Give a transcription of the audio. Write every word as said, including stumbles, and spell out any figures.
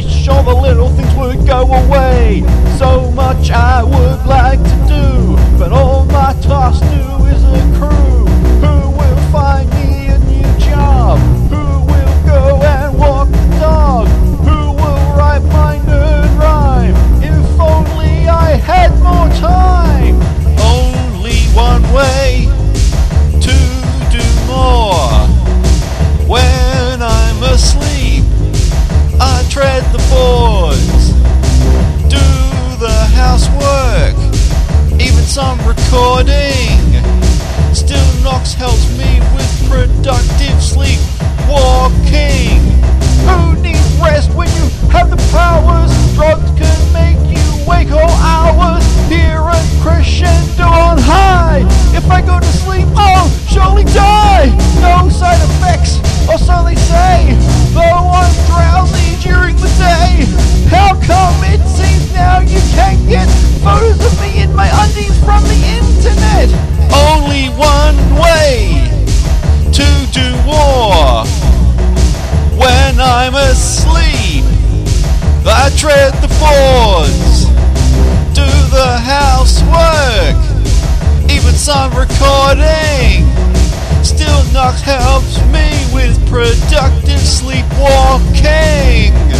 wish all the little things would go away. So much I would like to do, but all my tasks do is accrue. Who will find me a new job? Who will go and walk the dog? Who will write my nerd rhyme? If only I had more time. Only one way to do more. When I'm asleep, I tread the boards, do the housework, even some recording. Still Nox helps me with productive sleep walking. Who needs rest when you have the powers? Drugs can make you wake all hours. Hear a crescendo on high. If I go to sleep, I'll surely die. No side effects, or so they say, though I'm drowsy during the day. How come it seems now you can get photos of me in my undies from the internet? Only one way to do war. When I'm asleep, I tread the boards, do the housework, even some recording. Still Nox helps me with productive sleepwalking.